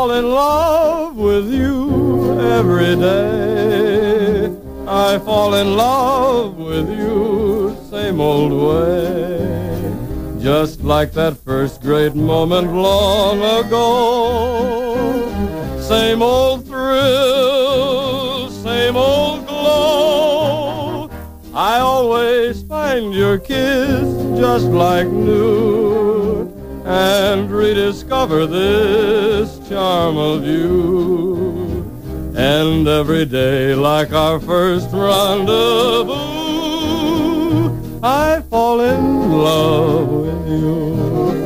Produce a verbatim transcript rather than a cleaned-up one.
fall in love with you every day. I fall in love with you, same old way. Just like that first great moment long ago. Same old thrill, same old glow. I always find your kiss just like new, and rediscover this charm of you. And every day, like our first rendezvous, I fall in love with you.